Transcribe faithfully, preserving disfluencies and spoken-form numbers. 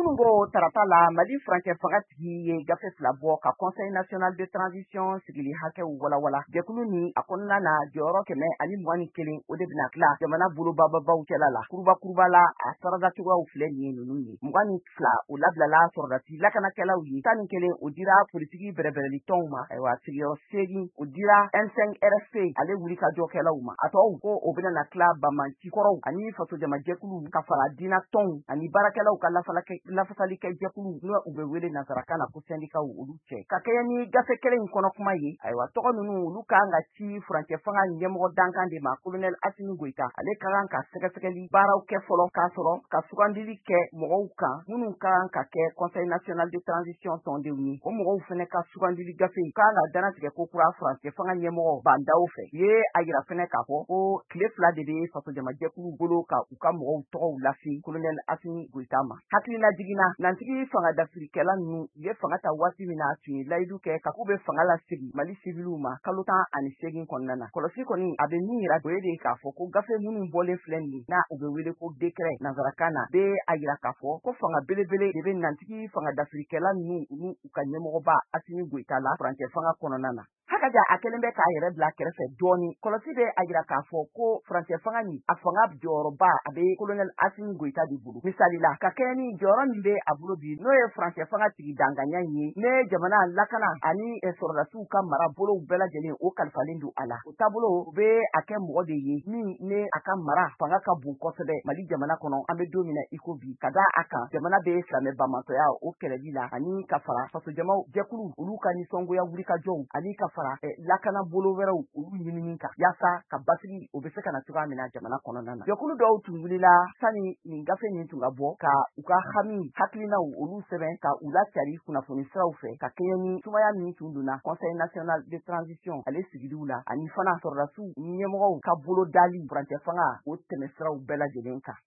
minnu ko tarata la Mali furancɛ fangatigi ye gafe fila bɔ ka Conseil national de transition sigili hakɛw walawala. Jɛkulu ni a kɔnɔna na jɔyɔrɔ kɛmɛ ani mugan ni kelen o de bɛna tila jamana bolobababaw cɛla la. Kuruba kuruba la a sarada cogoyaw filɛ nin ye ninnu ye. mugan ni fila o labilala sɔrɔdasi lakanakɛlaw ye. tan ni kelen o dira politiki bɛrɛbɛrɛli tɔnw ma. Ayiwa sigiyɔrɔ seegin o dira M cinq R F P ale wuli ka jɔkɛlaw ma. A tɔw ko o bɛna na tila bamanci kɔrɔw ani faso jama jɛkulu ka fara diina tɔnw ani baarakɛlaw ka lafasali kɛ jɛkulu n'o u bɛ wele nazarakan na ko sɛndikaw olu cɛ. Ka kɛɲɛ ni gafe kelen in kɔnɔ kuma ye. Ayiwa tɔgɔ ninnu olu kan ka ci furancɛ fanga ɲɛmɔgɔ dankan de ma Colonel Asimi Goita. Ale ka kan ka sɛgɛsɛgɛli baaraw kɛ fɔlɔ k'a sɔrɔ ka sugandili kɛ mɔgɔw kan minnu kan ka kɛ Conseil national de transition tɔndenw ye. O mɔgɔw fɛnɛ ka sugandili gafe kan ka danatigɛ ko kura furancɛ fanga ɲɛmɔgɔ bandaw fɛ. U ye a yira fɛnɛ k'a fɔ ko tile fila de bɛ faso jama jɛkulu bolo ka u ka mɔgɔw tɔgɔw lase Colonel Asimi Goita ma. Hakilina jiginna nantigi fanga dafirikɛla ninnu u ye fanga ta waati min na tun ye layidu kɛ ka k'u bɛ fanga lasegi Mali sibiliw ma kalo tan ani seegin kɔnɔna na. Kɔlɔsi kɔni a bɛ min yira o ye de k'a fɔ ko gafe minnu bɔlen filɛ nin ye n'a u bɛ wele ko décret nazarakan na bɛ a yira k'a fɔ ko fanga belebele de bɛ nantigi fanga dafirikɛla ninnu olu u ka ɲɛmɔgɔba Asimi Goita la furancɛ fanga kɔnɔna na. Hakaja a kelen bɛ k'a yɛrɛ bila kɛrɛfɛ dɔɔni. Kɔlɔsi bɛ a yira k'a fɔ ko furancɛ fanga nin a fanga jɔyɔrɔba a bɛ Colonel Asimi Goita de bolo. Misali la ka kɛɲɛ ni jɔyɔrɔ min bɛ a bolo bi n'o ye furancɛ fanga tigi danganiya ye ne jamana lakana ani sɔrɔdasiw ka mara bolow bɛɛ lajɛlen o kalifalen don a la. O taabolo u bɛ a kɛ mɔgɔ de ye min ne a ka mara fanga ka bon kosɛbɛ Mali jamana kɔnɔ an bɛ don min na i ko bi ka da a kan jamana bɛ silamɛ bamatɔya o kɛlɛli la ani ka fara faso jamaw jɛkulu olu ka nisɔngoya wulikajɔw ani ka fara lakana bolo wɛrɛw olu ɲinini kan yaasa ka basigi o bɛ se ka na cogoya min na jamana kɔnɔna na. Jɛkulu dɔw tun wulila sani nin gafe nin tun ka bɔ ka u ka hami hakilinaw olu sɛbɛn ka u lacari kunnafoni siraw fɛ ka kɛɲɛ ni sumaya min tun donna Conseil national de transition ale sigiliw la ani fana sɔrɔdasiw ɲɛmɔgɔw ka bolo dali furancɛ fanga o tɛmɛ siraw bɛɛ lajɛlen kan.